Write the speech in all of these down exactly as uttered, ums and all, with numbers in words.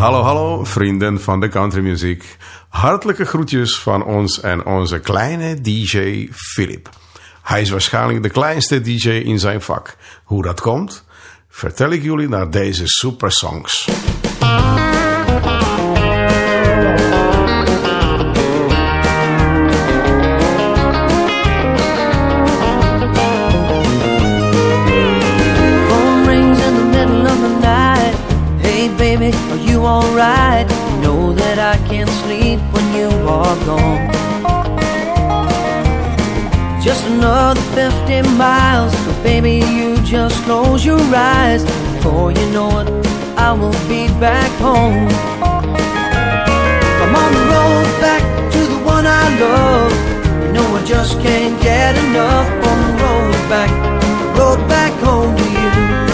Hallo, hallo, vrienden van de countrymuziek. Hartelijke groetjes van ons en onze kleine D J Philip. Hij is waarschijnlijk de kleinste D J in zijn vak. Hoe dat komt, vertel ik jullie naar deze super songs. Baby, are you alright? You know that I can't sleep when you are gone. Just another fifty miles, so baby, you just close your eyes. Before you know it, I will be back home. I'm on the road back to the one I love. You know I just can't get enough. On the road back, the road back home to you.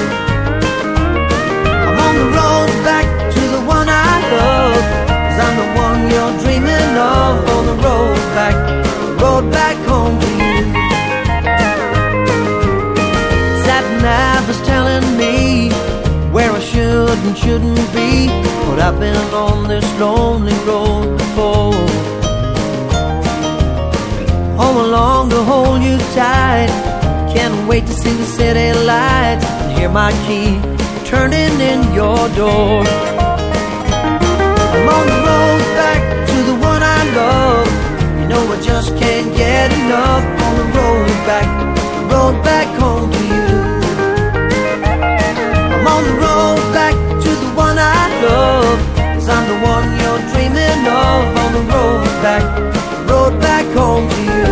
I'm on the road back to the one I love, 'cause I'm the one you're dreaming of. On the road back, the road back home to you. Sat nav was telling me where I should and shouldn't be, but I've been on this lonely road before. Home along to hold you tight, can't wait to see the city lights and hear my key turning in your door. I'm on the road back to the one I love. You know I just can't get enough. On the road back, the road back home to you. I'm on the road back to the one I love, 'cause I'm the one you're dreaming of. On the road back, the road back home to you.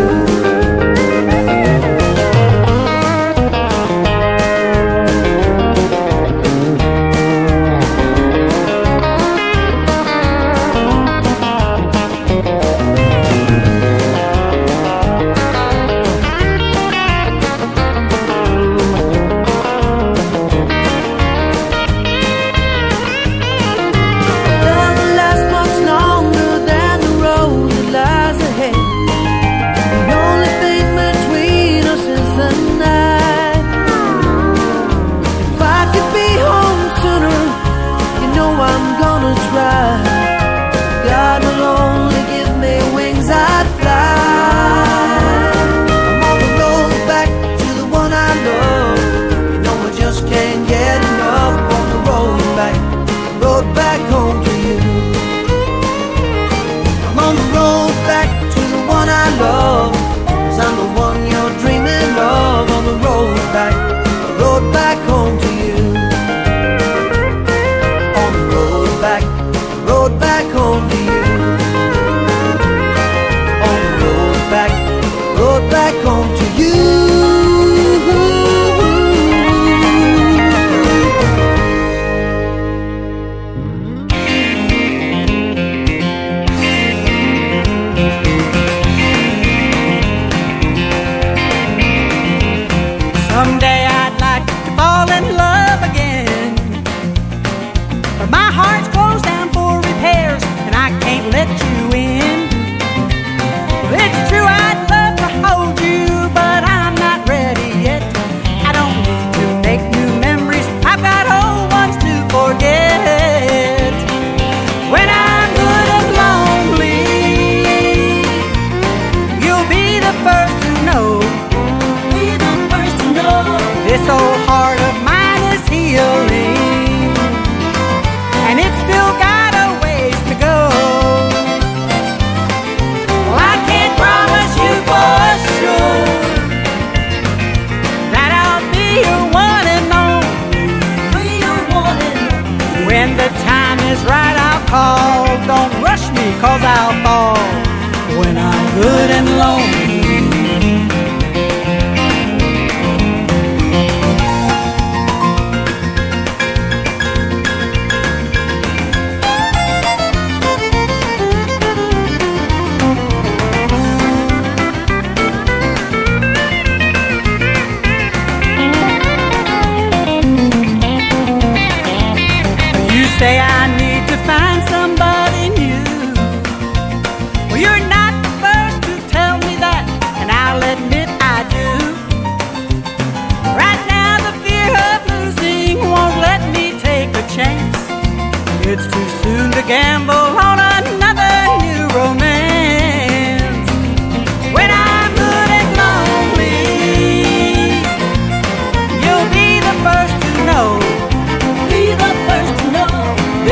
Say I need to find somebody new. Well, you're not the first to tell me that.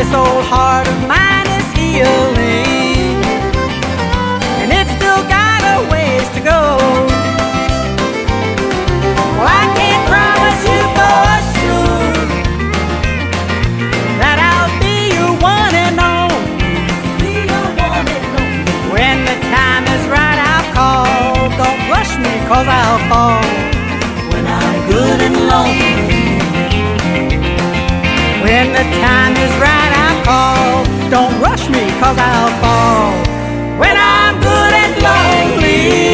this old heart of mine is healing, and it's still got a ways to go. Well, I can't promise you for sure that I'll be your one and only. Be your one and only. When the time is right, I'll call. Don't rush me, 'cause I'll fall when I'm good and lonely. When the time is right, I'll call. Don't rush me, 'cause I'll fall when I'm good and lonely.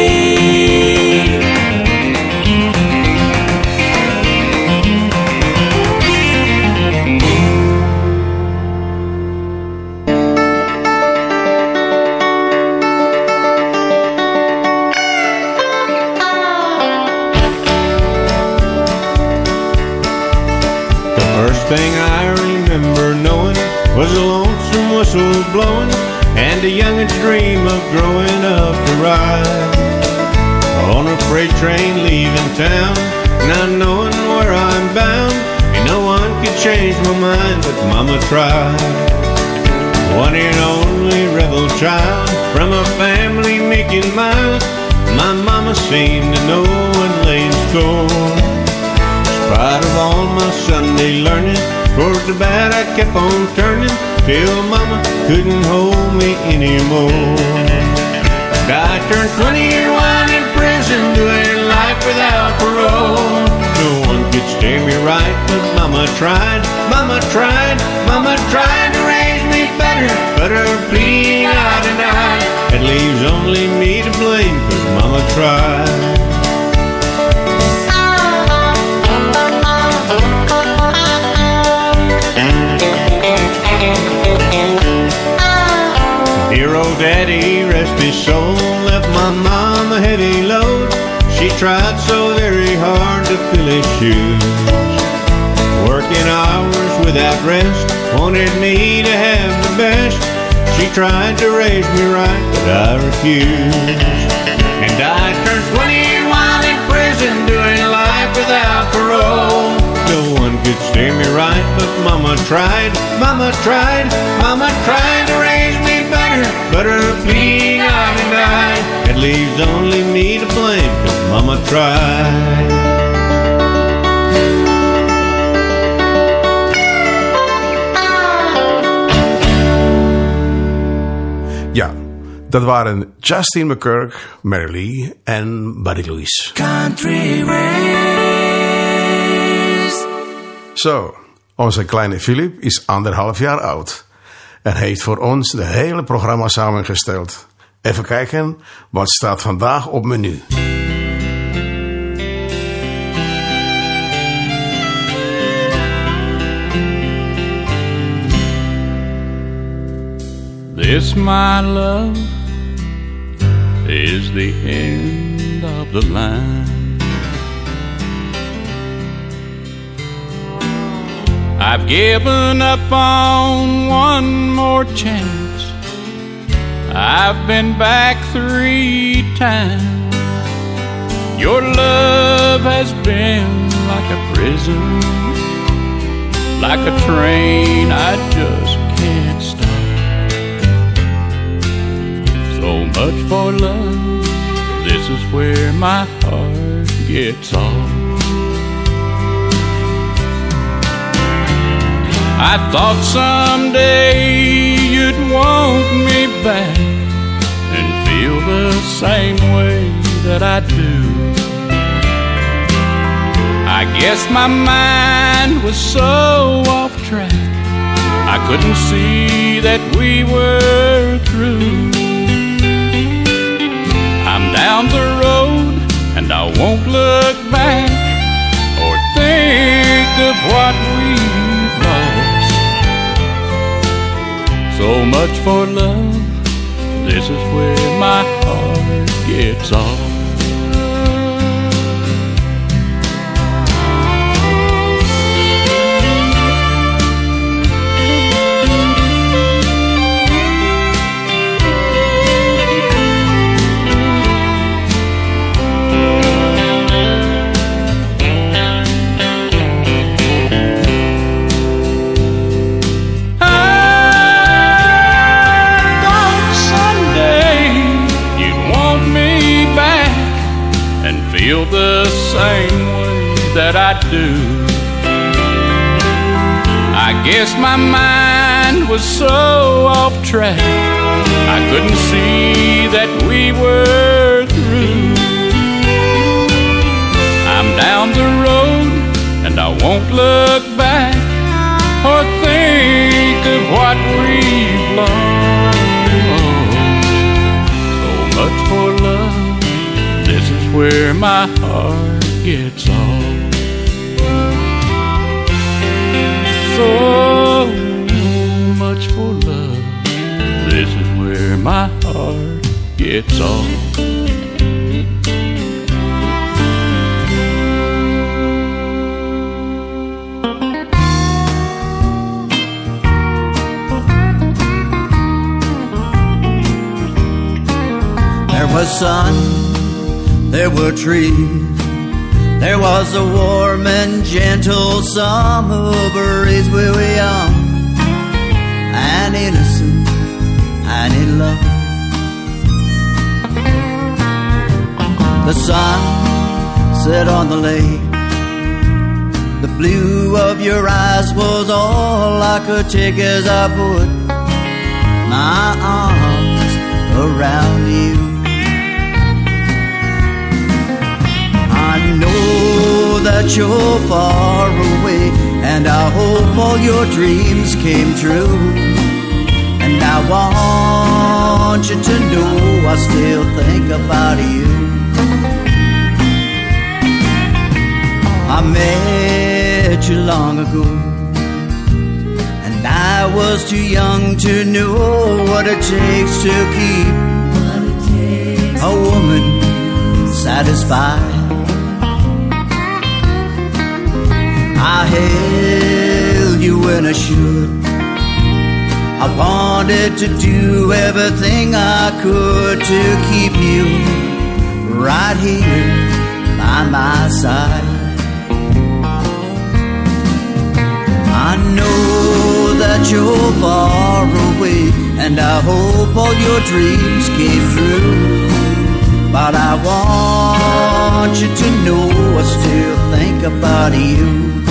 First thing I remember knowing was a lonesome whistle blowing and a youngin's dream of growing up to ride on a freight train leaving town, not knowing where I'm bound. And no one could change my mind, but Mama tried. One and only rebel child from a family making miles, my mama seemed to know and lay in score. In spite of all my Sunday learning, towards the bad I kept on turning, till Mama couldn't hold me anymore. I turned twenty-one in prison, doing life without parole. No one could steer me right, but Mama tried, Mama tried, Mama tried to raise me better, but her pleading I denied. It leaves only me to blame, 'cause Mama tried. Dear old daddy, rest his soul, left my mom a heavy load. She tried so very hard to fill his shoes, working hours without rest, wanted me to have the best. She tried to raise me right, but I refused. And I turned twenty-one in prison, doing life without parole. No one could steer me right, but Mama tried, Mama tried, Mama tried to raise me better, but her plea I denied. It leaves only me to blame, 'cause Mama tried. Ja, dat waren Justin McKirk, Mary Lee en Buddy Lewis. Country Race. Zo, onze kleine Philip is anderhalf jaar oud en heeft voor ons de hele programma samengesteld. Even kijken, wat staat vandaag op menu? This, my love, is the end of the line. I've given up on one more chance. I've been back three times. Your love has been like a prison, like a train I just can't stop. So much for love, this is where my heart gets off. I thought someday you'd want me back and feel the same way that I do. I guess my mind was so off track, I couldn't see that we were through. I'm down the road and I won't look back or think of what we've lost. So much for love, this is where my heart gets off. I same way that I do. I guess my mind was so off track, I couldn't see that we were through. I'm down the road and I won't look back or think of what we've lost. So much for love, this is where my heart gets off. So much for love, this is where my heart gets off. There was sun, there were trees, there was a warm and gentle summer breeze. We were young and innocent and in love. The sun set on the lake, the blue of your eyes was all I could take as I put my arms around you. I know that you're far away, and I hope all your dreams came true. And I want you to know I still think about you. I met you long ago, and I was too young to know what it takes to keep a woman satisfied. I held you when I should. I wanted to do everything I could to keep you right here by my side. I know that you're far away, and I hope all your dreams came true. But I want you to know I still think about you.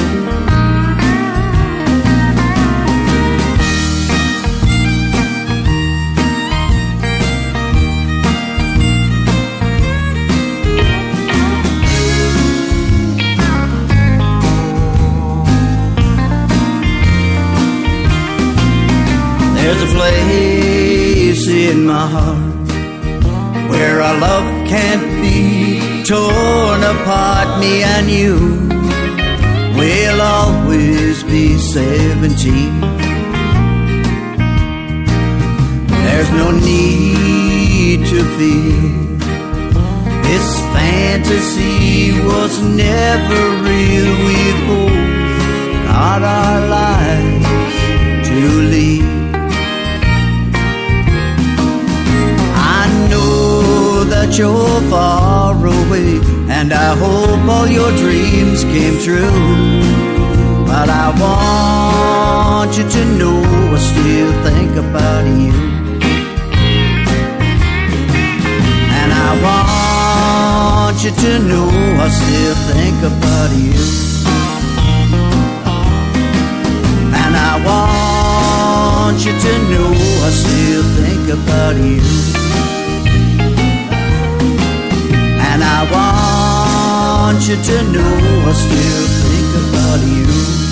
There's a place in my heart where our love can't be torn apart. Me and you will always be seventeen. There's no need to fear, this fantasy was never real. We both got our lives to lead. That you're far away, and I hope all your dreams came true. But I want you to know I still think about you. And I want you to know I still think about you. And I want you to know I still think about you. And I want you to know I still think about you.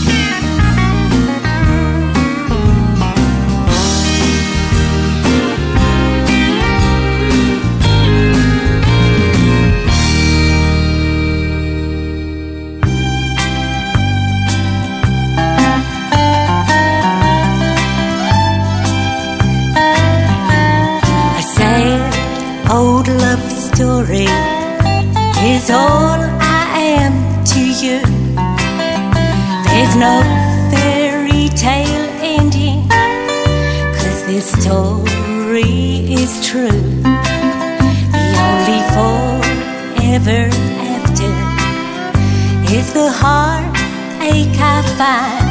A sad old love story is all I am to you. There's no fairy tale ending, 'cause this story is true. The only forever after is the heartache I find.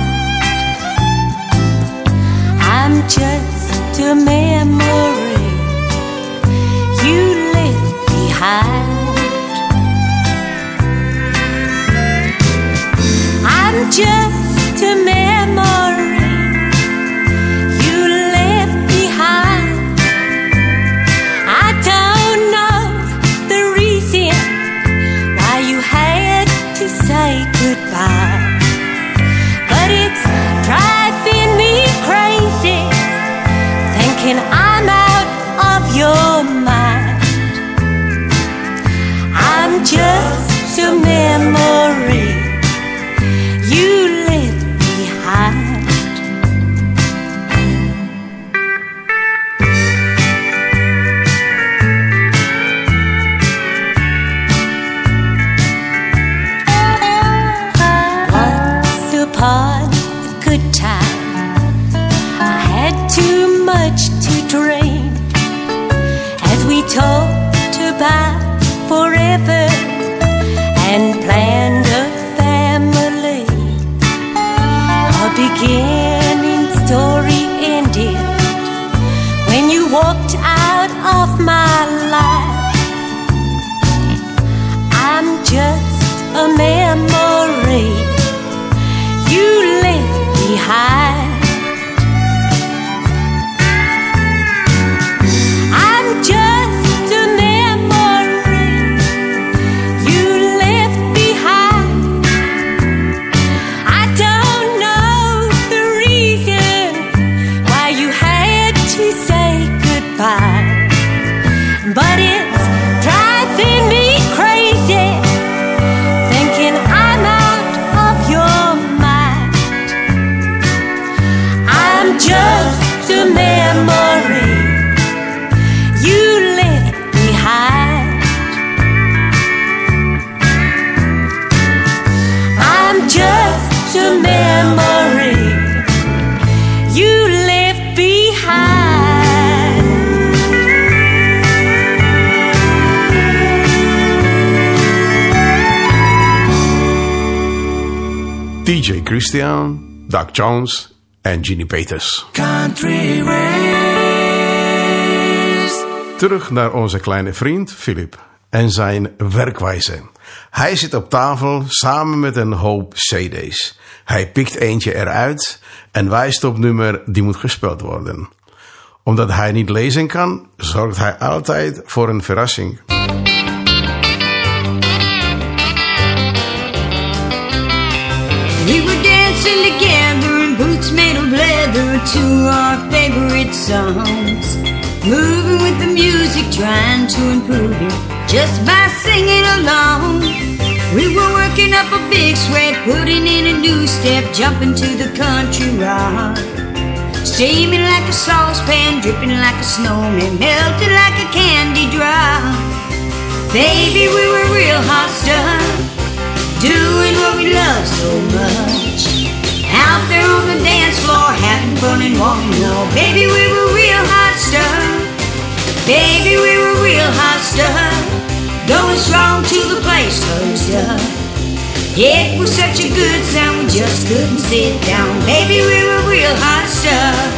I'm just a memory you left behind. just a memory you left behind. I don't know the reason why you had to say goodbye, but it's driving me crazy thinking I'm out of your mind. I'm just a memory you left behind. Once upon a good time, I had too much to drink as we talked about forever and planned a family. Our beginning story ended when you walked out of my life. I'm just a memory you left behind. I'm just a memory you left behind. I don't know the reason why you had to say goodbye, but it's driving me crazy thinking I'm out of your mind. I'm just a memory you left behind. I'm just a memory you left behind. D J Christian, Doug Jones en Ginny Peters. Country Race. Terug naar onze kleine vriend Philip en zijn werkwijze. Hij zit op tafel samen met een hoop cd's. Hij pikt eentje eruit en wijst op nummer die moet gespeeld worden. Omdat hij niet lezen kan, zorgt hij altijd voor een verrassing. We were dancing together in boots made of leather to our favorite songs. Moving with the music, trying to improve it just by singing along. We were working up a big sweat, putting in a new step, jumping to the country rock. Steaming like a saucepan, dripping like a snowman, melting like a candy drop. Baby, we were real hot stuff, doing what we love so much. Out there on the dance floor, having fun and wanting more. Baby, we were real hot stuff. Baby, we were real hot stuff. Going strong till the place closed up. It was such a good sound, we just couldn't sit down. Baby, we were real hot stuff.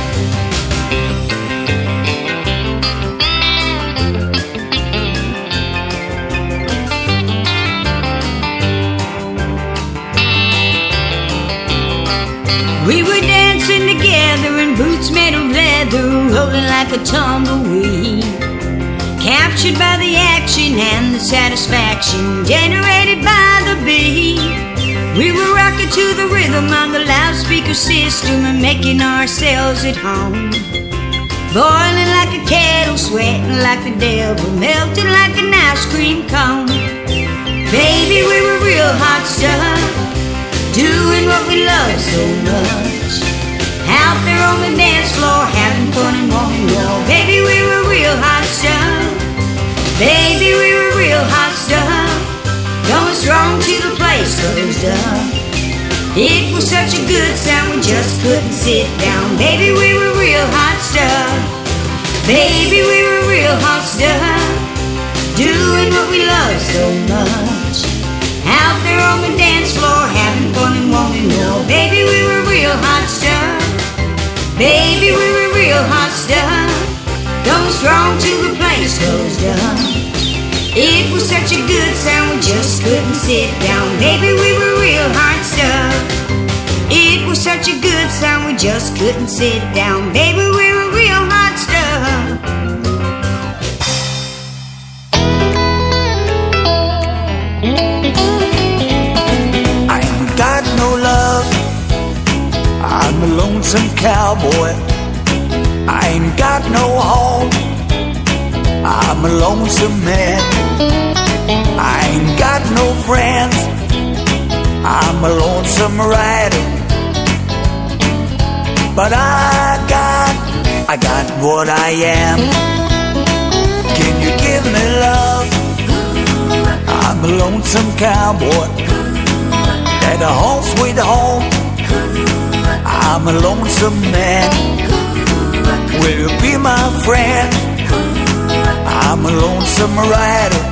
We were dancing together in boots made of leather, rolling like a tumbleweed. Captured by the action and the satisfaction generated by the beat. We were rocking to the rhythm on the loudspeaker system and making ourselves at home. Boiling like a kettle, sweating like the devil, melting like an ice cream cone. Baby, we were real hot stuff, doing what we love so much. Out there on the dance floor, having fun and wanting more. Baby, we were real hot stuff. Baby, we were real hot stuff. Going strong till the place closed up. It was such a good sound, we just couldn't sit down. Baby, we were real hot stuff. Baby, we were real hot stuff, doing what we love so much. Out there on the dance floor, having fun and wanting more. Baby, we were real hot stuff. Baby, we were real hot stuff. Going strong till the place closed up. It was such a good sound, we just couldn't sit down. Baby, we were real hot stuff. was such a good song, we just couldn't sit down. Baby, we were real hot stuff. I ain't got no love, I'm a lonesome cowboy. I ain't got no home, I'm a lonesome man. I ain't got no friends, I'm a lonesome rider. But I got, I got what I am. Can you give me love? I'm a lonesome cowboy at a home sweet home. I'm a lonesome man. Will you be my friend? I'm a lonesome rider.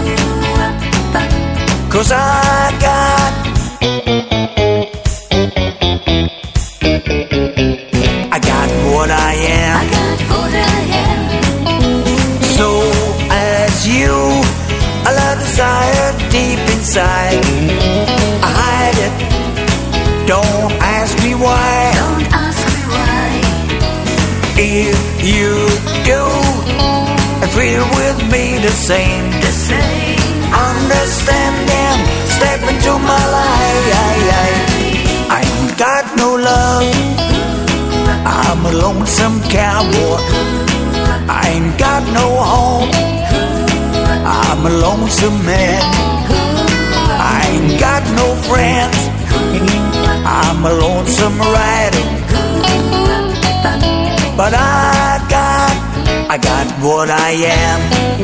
'Cause I got, I got what I am. I got what I am. So as you, a love desire deep inside, I hide it. Don't ask me why. Don't ask me why. If you do, and feel with me the same, The same. understand them, step into my life. I ain't got no love, I'm a lonesome cowboy. I ain't got no home, I'm a lonesome man. I ain't got no friends, I'm a lonesome rider. But I got, I got what I am.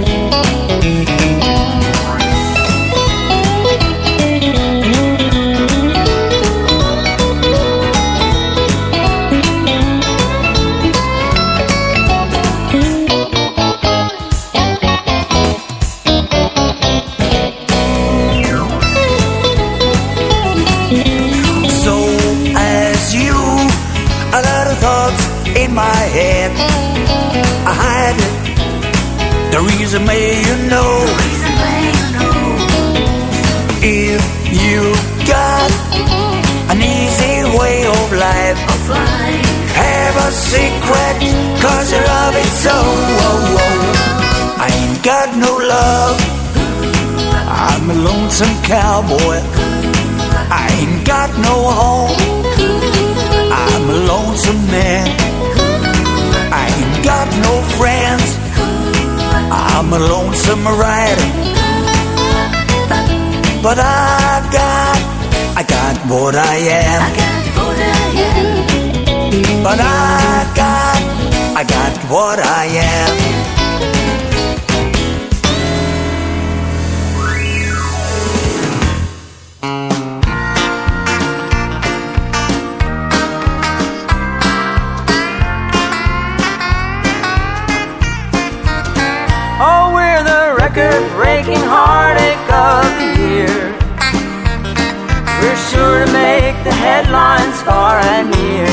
In my head, I hide it. The reason may you know. If you got an easy way of life, have a secret, 'cause you love it so. I ain't got no love, I'm a lonesome cowboy. I ain't got no home, I'm a lonesome man. I ain't got no friends, I'm a lonesome rider. But I got, I got what I am. I got what I am. But I got, I got what I am. Breaking heartache of the year. We're sure to make the headlines far and near.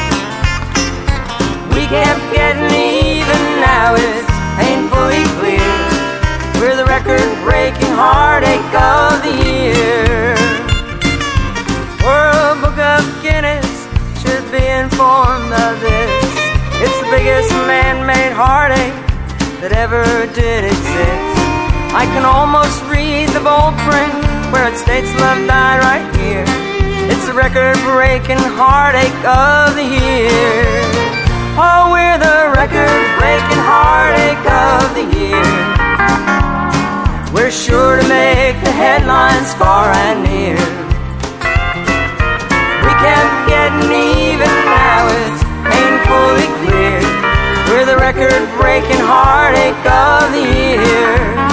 We kept getting even, now it's painfully clear. We're the record-breaking heartache of the year. World Book of Guinness should be informed of this. It's the biggest man-made heartache that ever did exist. I can almost read the bold print where it states love died right here. It's the record-breaking heartache of the year. Oh, we're the record-breaking heartache of the year. We're sure to make the headlines far and near. We kept getting even, now it's painfully clear. We're the record-breaking heartache of the year.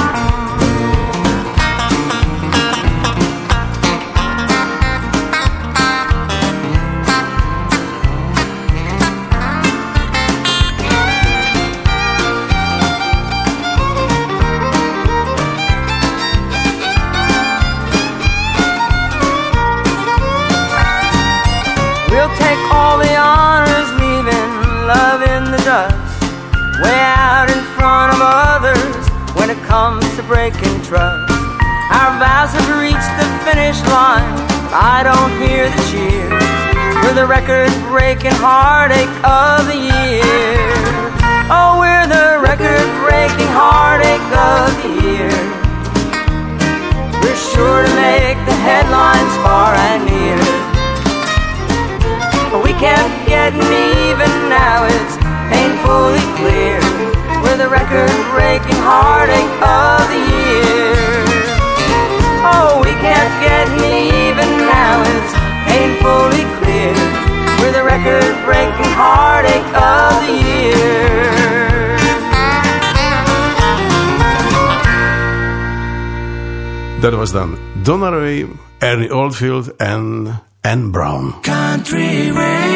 Way out in front of others when it comes to breaking trust. Our vows have reached the finish line, I don't hear the cheers. We're We're the record-breaking heartache of the year. Oh, we're the record-breaking heartache of the year. We're sure to make the headlines far and near. But we kept getting even, now it's painfully clear. We're the record-breaking heartache of the year. Oh, we kept getting even, now it's painfully clear. We're the record-breaking heartache of the year. Dat was dan Donna Ray, Ernie Oldfield en Anne Brown. Country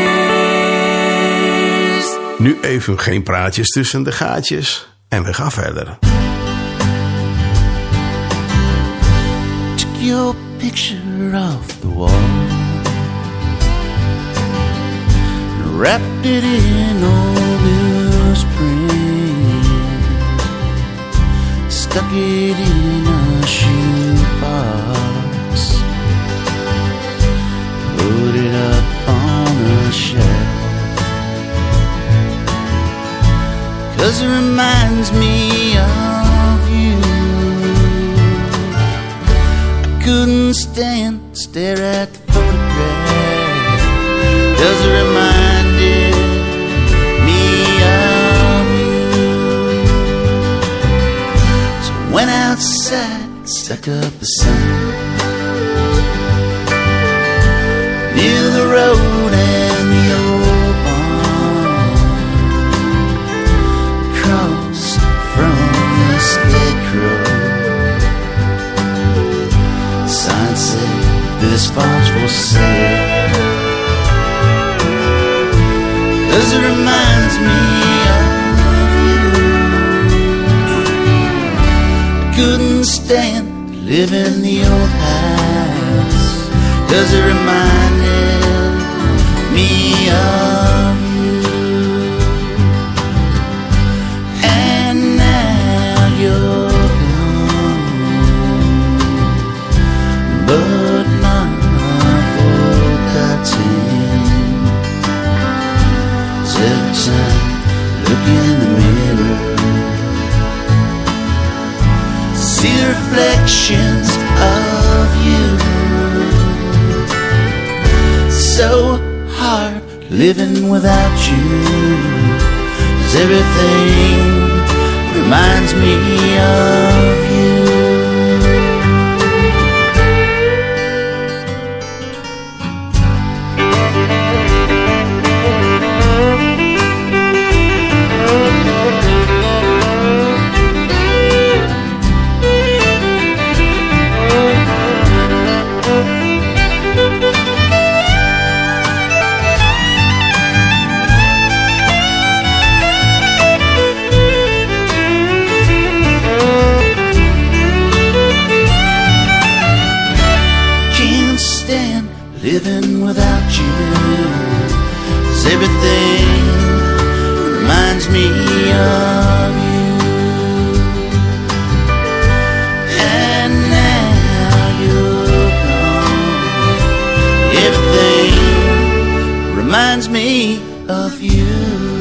ways. Nu even geen praatjes tussen de gaatjes en we gaan verder. Took your picture off the wall, wrapped it in old newsprint, stuck it in a shoebox, put it up on a shelf, 'cause it reminds me of you. I couldn't stand, stare at the photograph, 'cause it reminded me of you. So went outside, stuck up a sign near the road and the old barn, across from the scarecrow. Sign said, "This farm's for sale," 'cause it reminds me of you. I couldn't stand living in the old house, 'cause it reminded me of you. And now you're gone, but not forgotten. Every time I look in the mirror, see the reflections of you. So hard living without you, 'cause everything reminds me of you. Living without you, 'cause everything reminds me of you. And now you're gone, everything reminds me of you.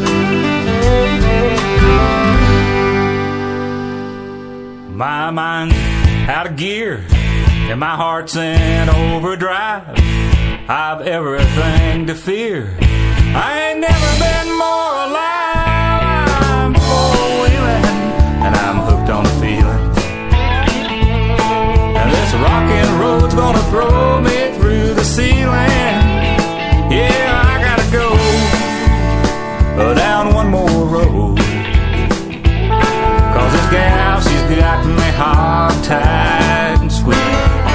My mind's out of gear and my heart's in overdrive. I've everything to fear. I ain't never been more alive. I'm four-wheeling and I'm hooked on the feeling. And this rockin' road's gonna throw me through the ceiling. Yeah, I gotta go down one more road, 'cause this gal, she's got me hog tied and sweet.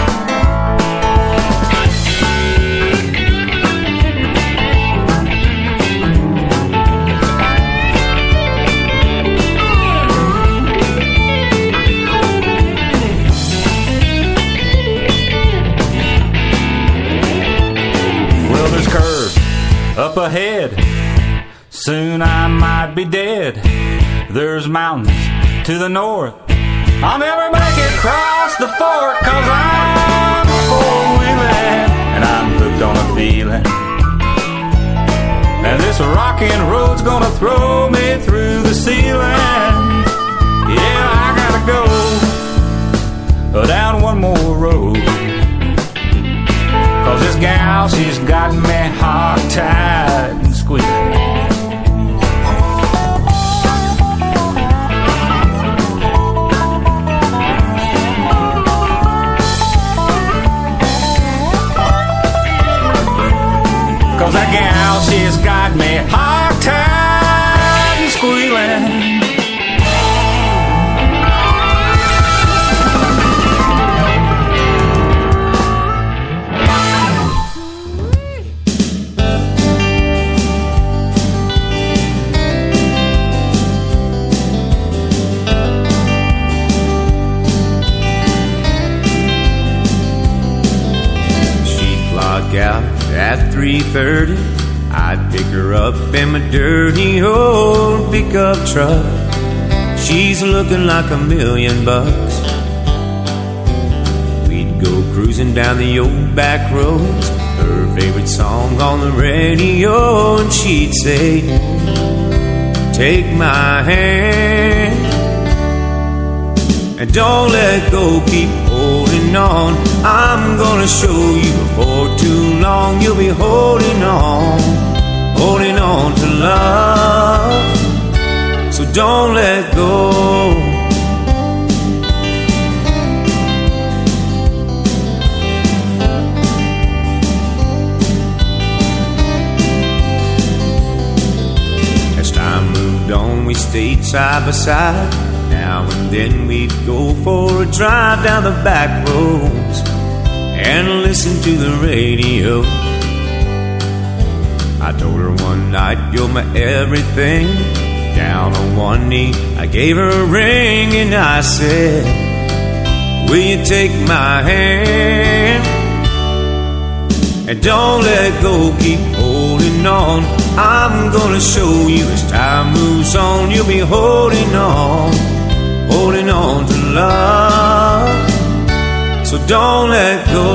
Up ahead, soon I might be dead. There's mountains to the north, I'll never make it across the fork, 'cause I'm four-wheeling and I'm hooked on a feeling. 'cause this gal, she's got me hog-tied and squealing. Cause that gal, she's got me hog-tied and squealing. She'd clock out at three thirty, I'd pick her up in my dirty old pickup truck. She's looking like a million bucks. We'd go cruising down the old back roads, her favorite song on the radio, and she'd say, take my hand and don't let go, keep holding on. I'm gonna show you before too long you'll be holding on, holding on to love. So don't let go. As time moved on, we stayed side by side. Now and then we'd go for a drive down the back roads and listen to the radio. I told her one night, you're my everything. Down on one knee, I gave her a ring and I said, will you take my hand? And don't let go, keep holding on. I'm gonna show you as time moves on, you'll be holding on, holding on to love. So don't let go.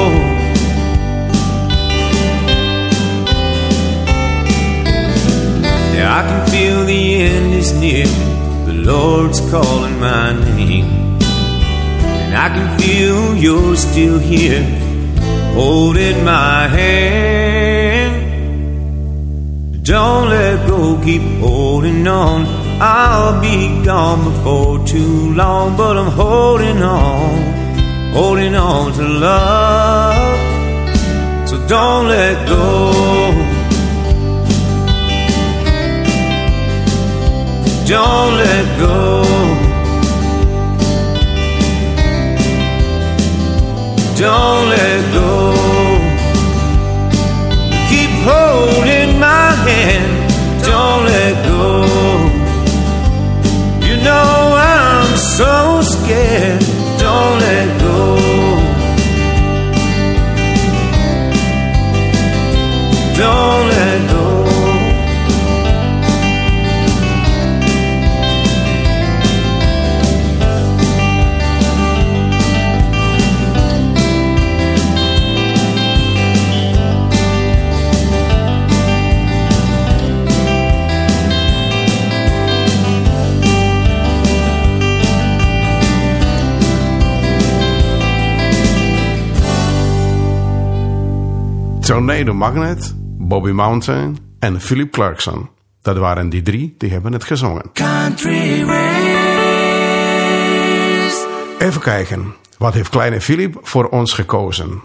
Yeah, I can feel the end is near, the Lord's calling my name. And I can feel you're still here, holding my hand. Don't let go, keep holding on. I'll be gone before too long, but I'm holding on, holding on to love. So don't let go. Don't let go. Don't let go. Keep holding my hand. Don't let go. You know I'm so scared. Don't let go. Don't let go. Tornado Magnet, Bobby Mountain en Philip Clarkson. Dat waren die drie, die hebben het gezongen. Country ways. Even kijken, wat heeft kleine Philip voor ons gekozen?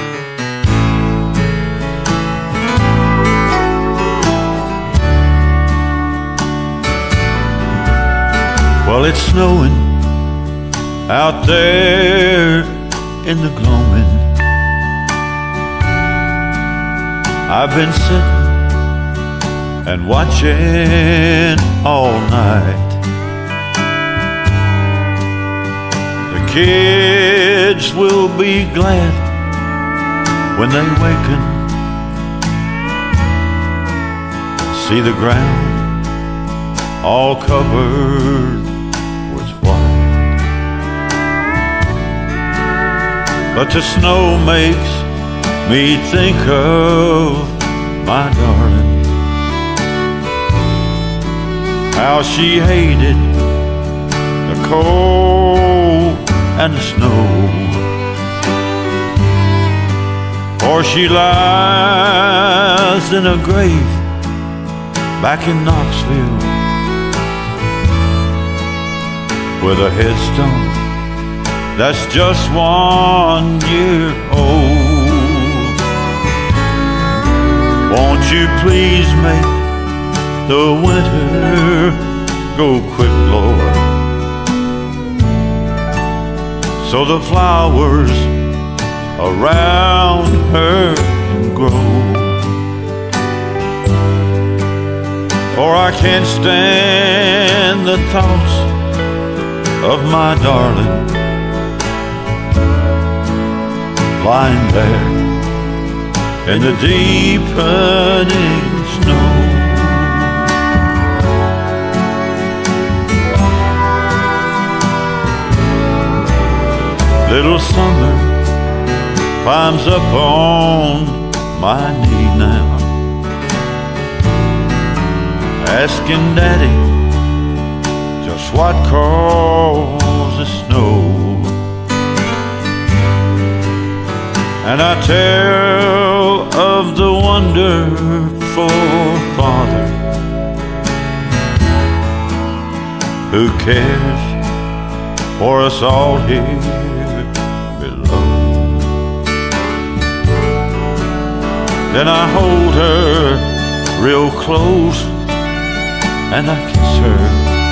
Well, it's snowing out there in the gloaming. I've been sitting and watching all night. The kids will be glad when they waken, see the ground all covered with white. But the snow makes me think of my darling, how she hated the cold and the snow, for for she lies in a grave back in Knoxville with a headstone that's just one year old. Won't you please make the winter go quick, Lord, so the flowers around her can grow. For I can't stand the thoughts of my darling lying there in the deepening snow. Little summer climbs up on my knee now, asking Daddy just what caused the snow. And I tell of the wonderful Father who cares for us all here below. Then I hold her real close and I kiss her,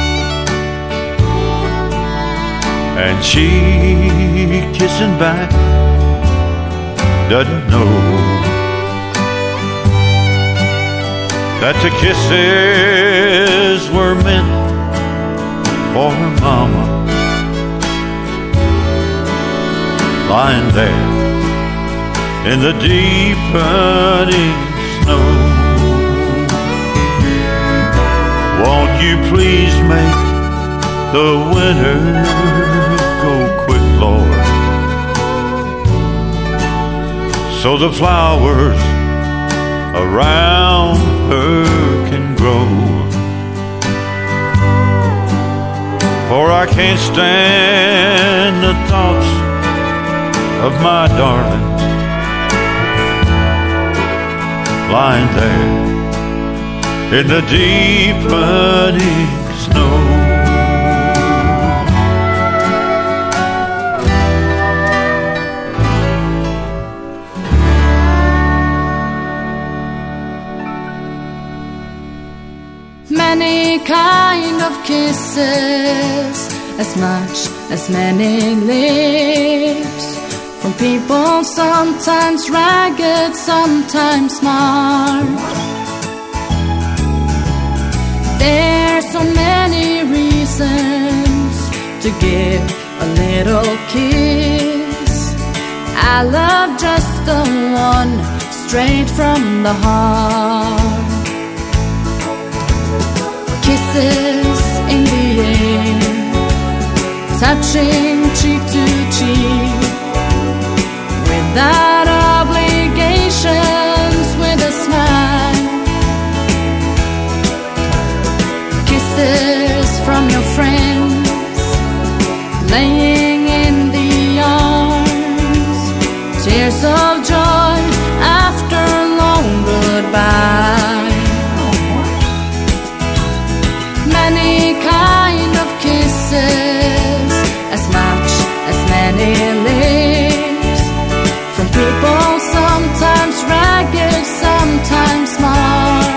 and she kissing back doesn't know that the kisses were meant for her mama lying there in the deepening snow. Won't you please make the winter go quick, Lord, so the flowers around her can grow. For I can't stand the thoughts of my darling lying there in the deepening snow. Many kind of kisses, as much as many lips, from people sometimes ragged, sometimes smart. There's so many reasons to give a little kiss. I love just the one, straight from the heart. Kisses in the air, touching cheek to cheek, without obligations, with a smile. Kisses from your friends, laying in the arms, tears of joy after a long goodbye. Many kind of kisses, as much as many lips, from people sometimes ragged, sometimes smart.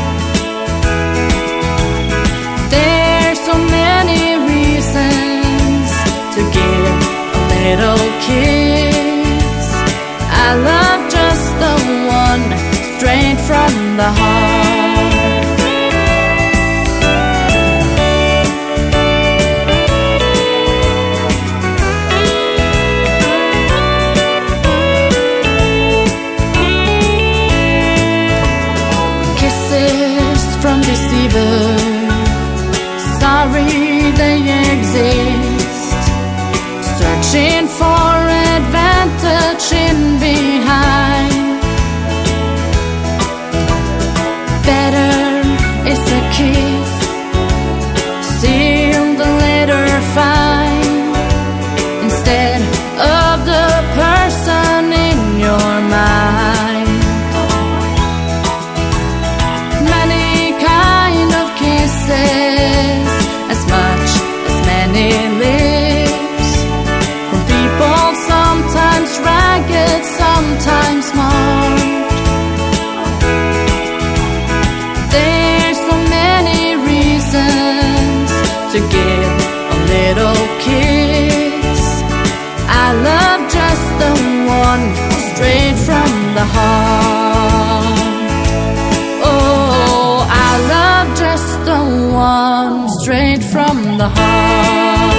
There's so many reasons to give a little kiss. I love just the one, straight from the heart. From deceivers, sorry they exist, searching for advantage in behind. from the heart.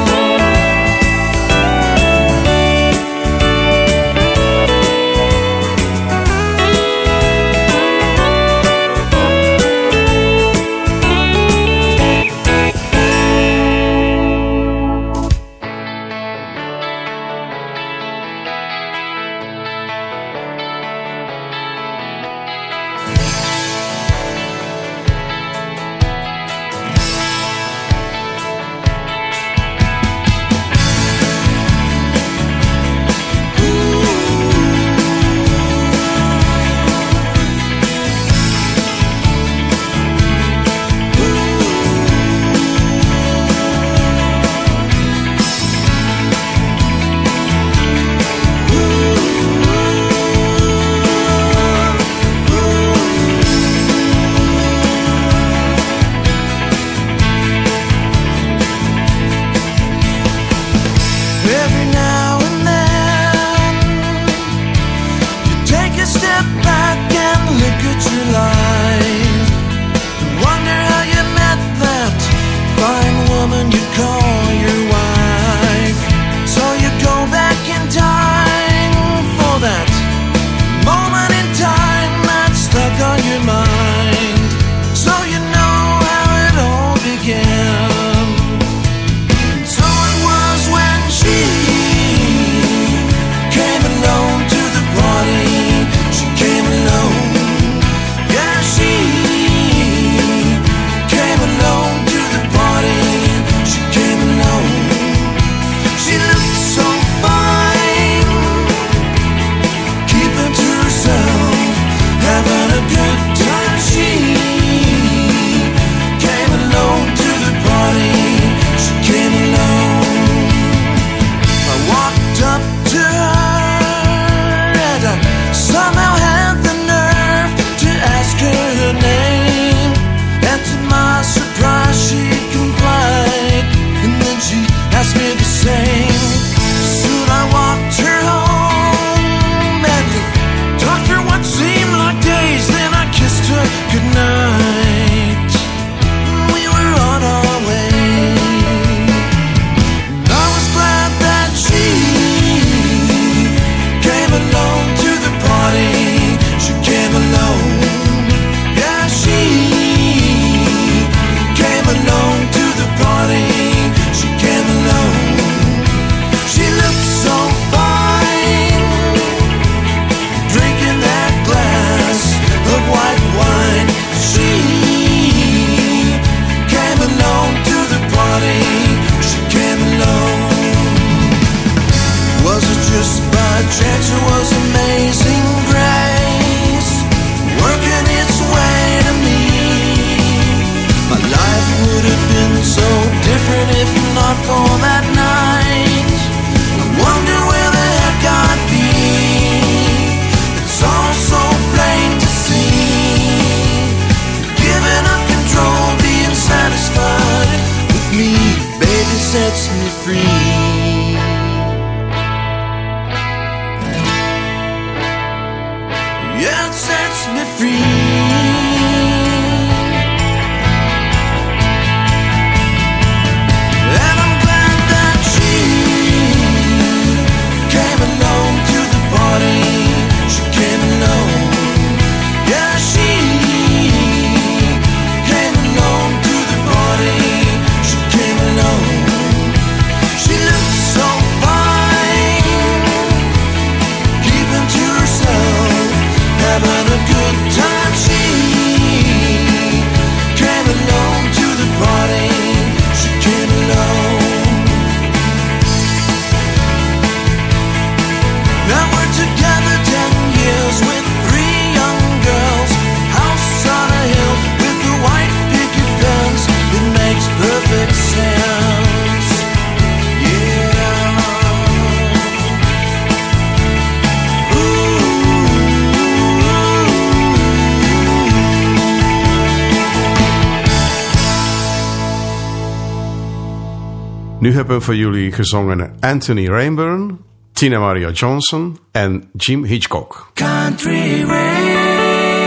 Nu hebben we voor jullie gezongen Anthony Rainbourne, Tina Maria Johnson en Jim Hitchcock. Country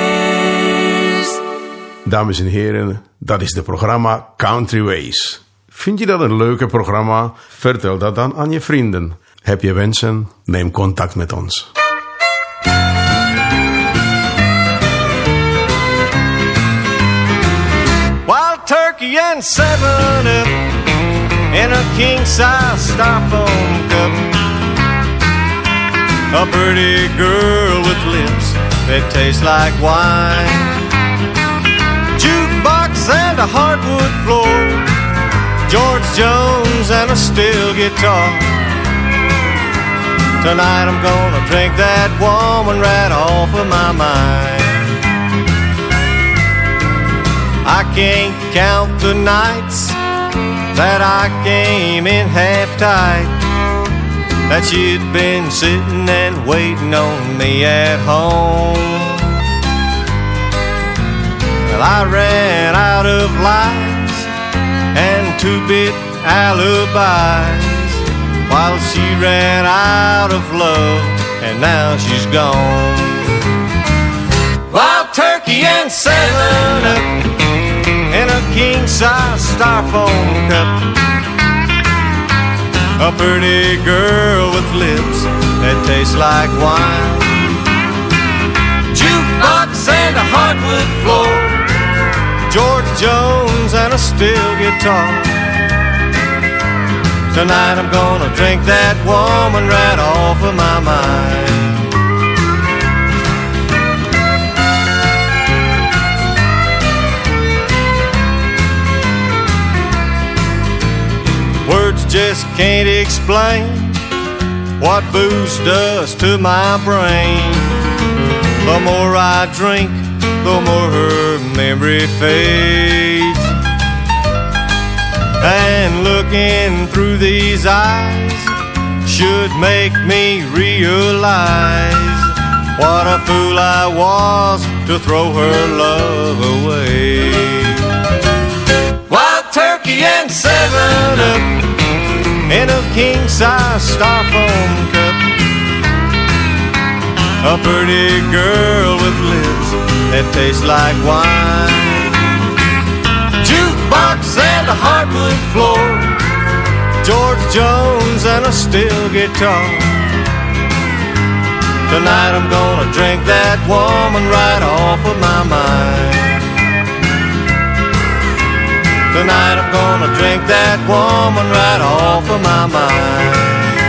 Ways. Dames en heren, dat is het programma Country Ways. Vind je dat een leuke programma? Vertel dat dan aan je vrienden. Heb je wensen? Neem contact met ons. Wild turkey and seven up in a king-size styrofoam cup. A pretty girl with lips that taste like wine. Jukebox and a hardwood floor. George Jones and a steel guitar. Tonight I'm gonna drink that woman right off of my mind. I can't count the nights that I came in half tight, that she'd been sitting and waiting on me at home. Well, I ran out of lies and two-bit alibis, while she ran out of love, and now she's gone. Wild turkey and seven up in a king-size styrofoam cup. A pretty girl with lips that taste like wine. Jukebox and a hardwood floor. George Jones and a steel guitar. Tonight I'm gonna drink that woman right off of my mind. Words just can't explain what booze does to my brain. The more I drink, the more her memory fades. And looking through these eyes should make me realize what a fool I was to throw her love away. Wild turkey and seven up in a king-size styrofoam cup. A pretty girl with lips that taste like wine. Jukebox and a hardwood floor. George Jones and a steel guitar. Tonight I'm gonna drink that woman right off of my mind. Tonight I'm gonna drink that woman right off of my mind.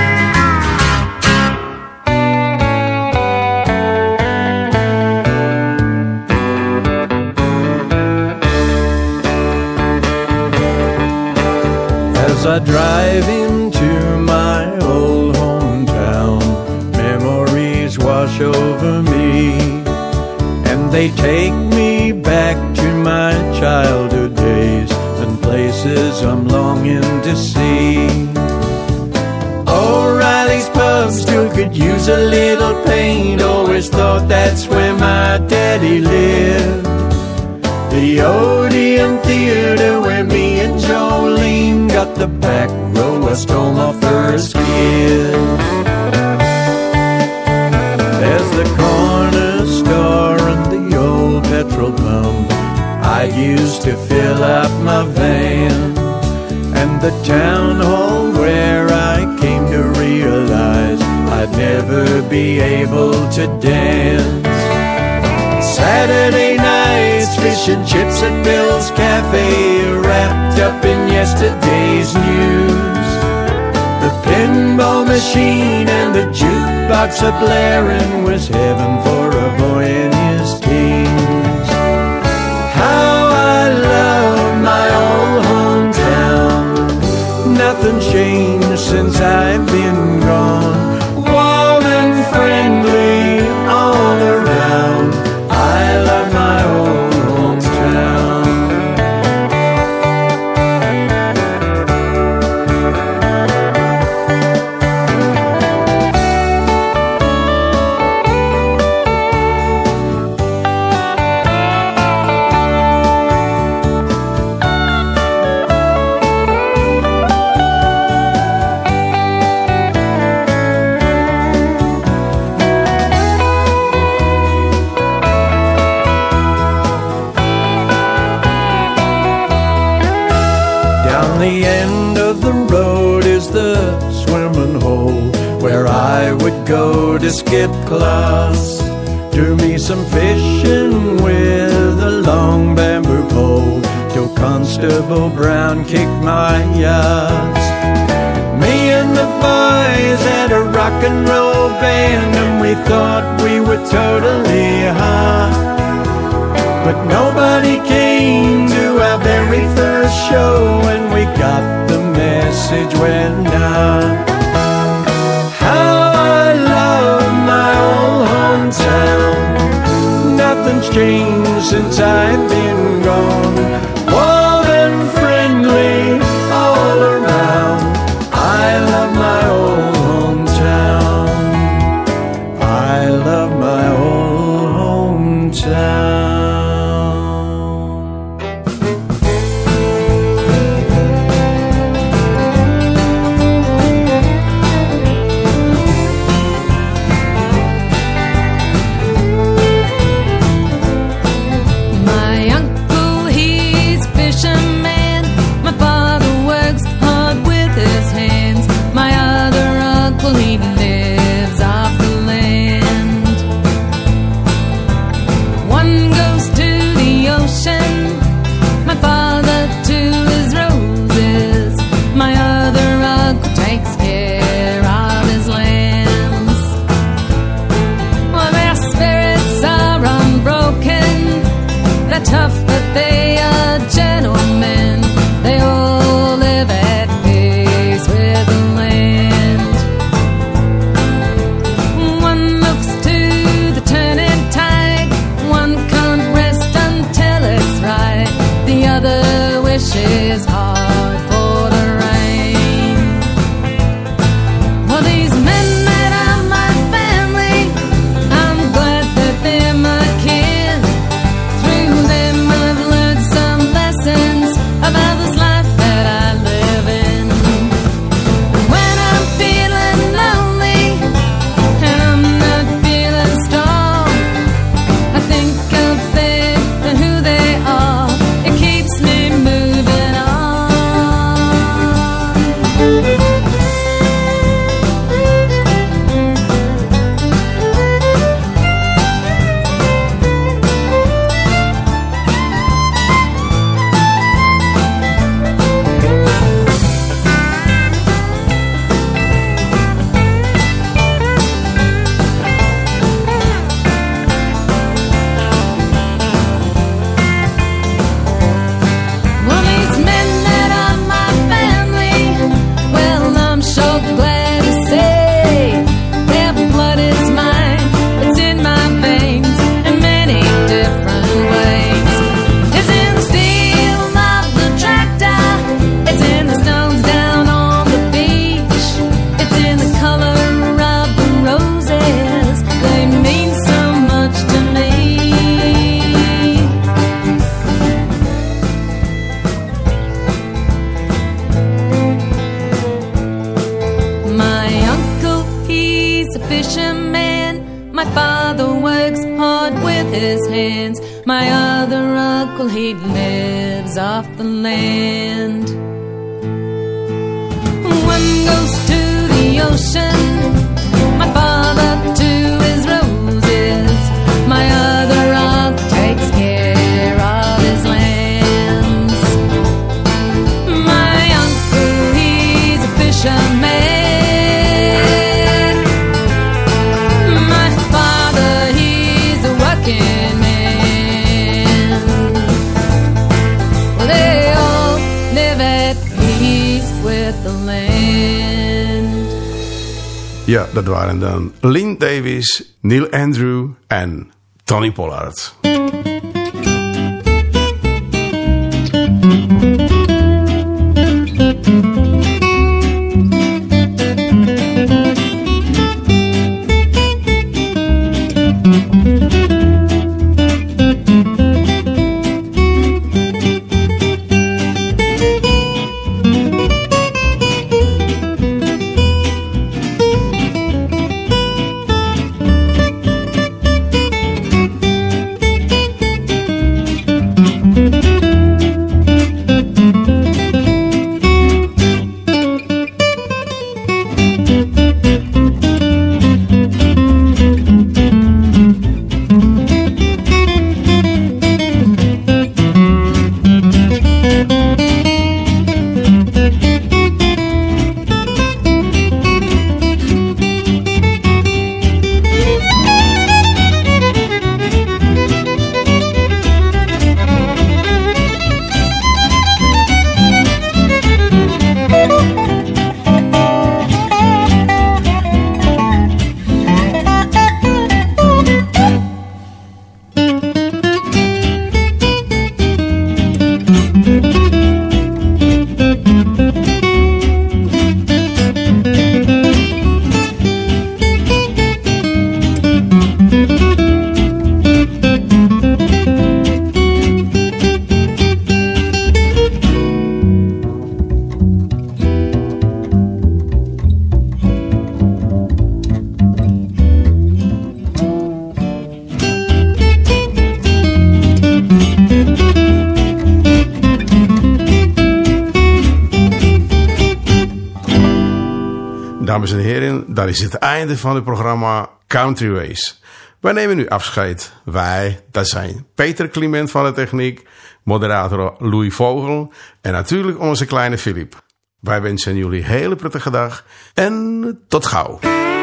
As I drive into my old hometown, memories wash over me, and they take me back to my childhood days and places I'm longing to see. O'Reilly's pub still could use a little paint. Always thought that's where my daddy lived. The Odeon Theater where me and Jolene got the back row. I stole my first kid. There's the corner store and the old petrol pump I used to fill up my van, and the town hall where I came to realize I'd never be able to dance. Saturday nights, fish and chips at Bill's Cafe, wrapped up in yesterday's news. The pinball machine and the jukebox a blaring was heaven for a boy in his teens. How I love my old hometown. Nothing changed since I've been gone. Warm and friendly all around. I love my old hometown. the end of the road is the swimming hole where I would go to skip class. Do me some fishing with a long bamboo pole till Constable Brown kicked my ass. Me and the boys had a rock and roll band and we thought we were totally hot. But nobody came to our very first show and we got the message went out. How I love my old hometown. Nothing's changed since I've been gone. Warm and friendly all around. I love my old hometown. I love my old hometown. Tough, but they are gentlemen. They all live at peace with the land. One looks to the turning tide. One can't rest until it's right. The other wishes hard for the rain. Well, these men that are my family, I'm glad that they're my kin. About this life that I live in. When I'm feeling lonely and I'm not feeling strong, I think of them and who they are. It keeps me moving on. My other uncle, he lives off the land. One goes to the ocean, my father to his roses. My other uncle takes care of his lands. My uncle, he's a fisherman. My father, he's a working man. Ja, dat waren dan Lynn Davis, Neil Andrew en Tony Pollard. Dames en heren, dat is het einde van het programma Country Ways. Wij nemen nu afscheid. Wij, dat zijn Peter Clement van de techniek, moderator Louis Vogel en natuurlijk onze kleine Philip. Wij wensen jullie een hele prettige dag en tot gauw.